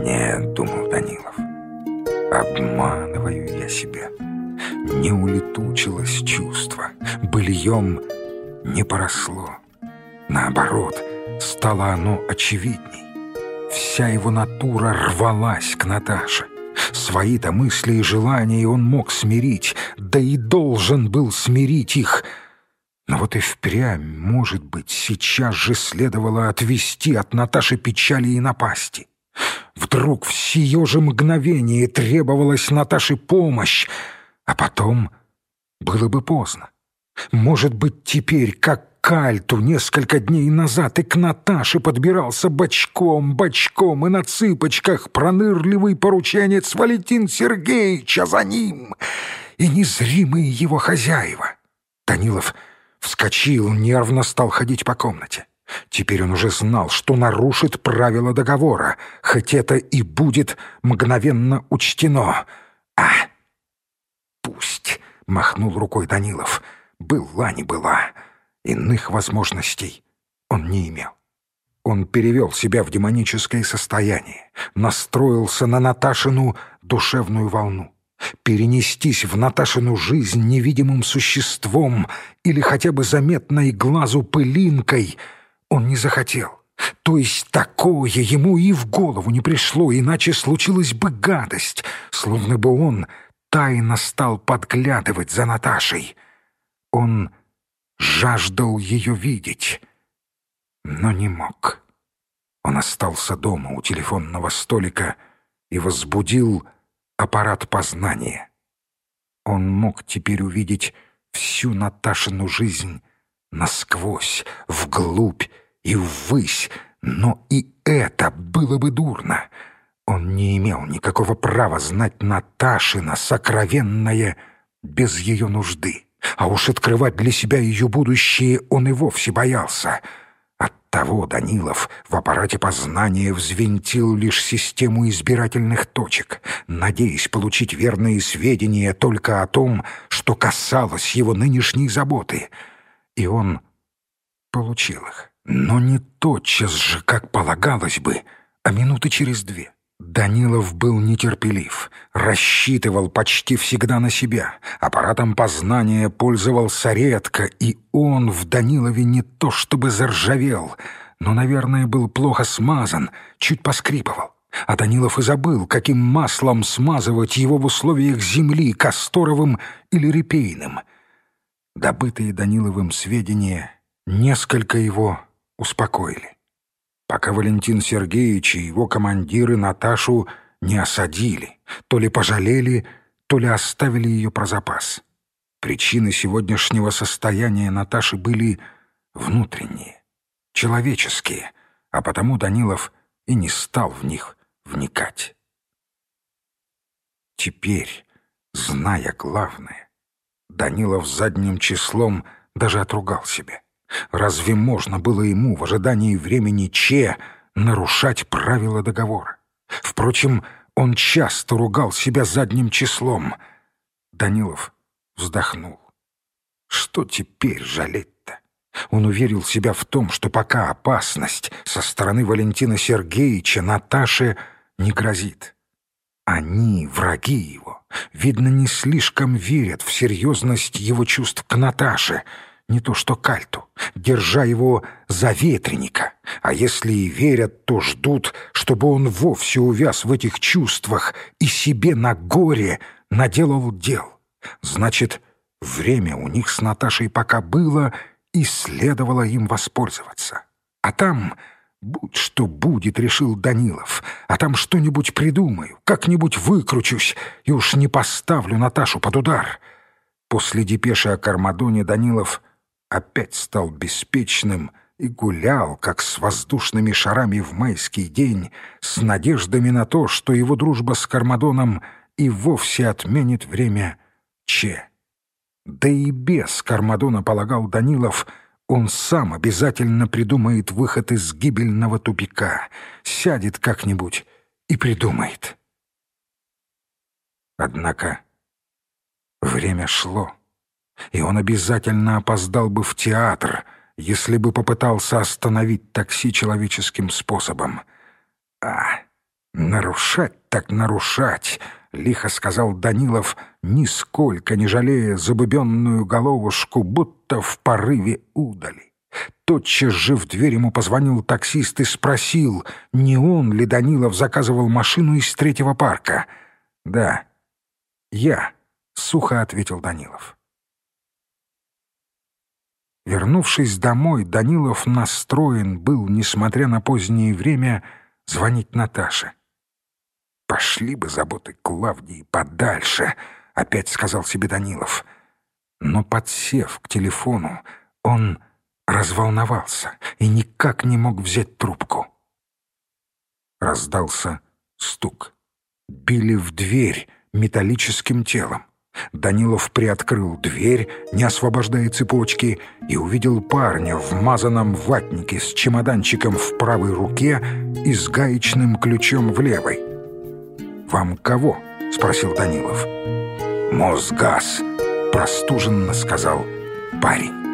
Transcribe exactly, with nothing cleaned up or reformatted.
«Нет, — думал Данилов, — обманываю я себя. Не улетучилось чувство, быльем не поросло. Наоборот, стало оно очевидней. Вся его натура рвалась к Наташе. Свои-то мысли и желания он мог смирить, да и должен был смирить их. Но вот и впрямь, может быть, сейчас же следовало отвести от Наташи печали и напасти. Вдруг в сие же мгновение требовалась Наташе помощь, а потом было бы поздно. Может быть, теперь, как к Альту несколько дней назад, и к Наташе подбирался бочком, бочком и на цыпочках пронырливый порученец Валентин Сергеевич, а за ним и незримые его хозяева. Данилов вскочил, нервно стал ходить по комнате. Теперь он уже знал, что нарушит правила договора, хоть это и будет мгновенно учтено. «А, пусть!» — махнул рукой Данилов. «Была не была. Иных возможностей он не имел». Он перевел себя в демоническое состояние, настроился на Наташину душевную волну. Перенестись в Наташину жизнь невидимым существом или хотя бы заметной глазу пылинкой он не захотел. То есть такое ему и в голову не пришло, иначе случилась бы гадость, словно бы он тайно стал подглядывать за Наташей. Он жаждал ее видеть, но не мог. Он остался дома у телефонного столика и возбудил аппарат познания. Он мог теперь увидеть всю Наташину жизнь насквозь, вглубь и ввысь, но и это было бы дурно. Он не имел никакого права знать Наташина сокровенное без ее нужды, а уж открывать для себя ее будущее он и вовсе боялся. Оттого Данилов в аппарате познания взвинтил лишь систему избирательных точек, надеясь получить верные сведения только о том, что касалось его нынешней заботы. И он получил их, но не тотчас же, как полагалось бы, а минуты через две. Данилов был нетерпелив, рассчитывал почти всегда на себя, аппаратом познания пользовался редко, и он в Данилове не то чтобы заржавел, но, наверное, был плохо смазан, чуть поскрипывал. А Данилов и забыл, каким маслом смазывать его в условиях земли, касторовым или репейным. Добытые Даниловым сведения несколько его успокоили. Пока Валентин Сергеевич и его командиры Наташу не осадили, то ли пожалели, то ли оставили ее про запас. Причины сегодняшнего состояния Наташи были внутренние, человеческие, а потому Данилов и не стал в них вникать. Теперь, зная главное, Данилов задним числом даже отругал себя. Разве можно было ему в ожидании времени Че нарушать правила договора? Впрочем, он часто ругал себя задним числом. Данилов вздохнул. Что теперь жалеть-то? Он уверил себя в том, что пока опасность со стороны Валентина Сергеевича Наташе не грозит. Они, враги его, видно, не слишком верят в серьезность его чувств к Наташе, не то что к Альту, держа его за ветреника, а если и верят, то ждут, чтобы он вовсе увяз в этих чувствах и себе на горе наделал дел. Значит, время у них с Наташей пока было, и следовало им воспользоваться. А там будь что будет, решил Данилов, а там что-нибудь придумаю, как-нибудь выкручусь и уж не поставлю Наташу под удар. После депеши о Кармадоне Данилов опять стал беспечным и гулял, как с воздушными шарами в майский день, с надеждами на то, что его дружба с Кармадоном и вовсе отменит время Че. Да и без Кармадона, полагал Данилов, он сам обязательно придумает выход из гибельного тупика, сядет как-нибудь и придумает. Однако время шло, и он обязательно опоздал бы в театр, если бы попытался остановить такси человеческим способом. А, «Нарушать так нарушать», — лихо сказал Данилов, нисколько не жалея забубенную головушку, будто в порыве удали. Тотчас же в дверь ему позвонил таксист и спросил, не он ли, Данилов, заказывал машину из третьего парка. «Да, я», — сухо ответил Данилов. Вернувшись домой, Данилов настроен был, несмотря на позднее время, звонить Наташе. «Пошли бы заботы Клавдии подальше», — опять сказал себе Данилов. Но, подсев к телефону, он разволновался и никак не мог взять трубку. Раздался стук. Били в дверь металлическим телом. Данилов приоткрыл дверь, не освобождая цепочки, и увидел парня в мазаном ватнике с чемоданчиком в правой руке и с гаечным ключом в левой. «Вам кого?» — спросил Данилов. «Мосгаз», — простуженно сказал парень.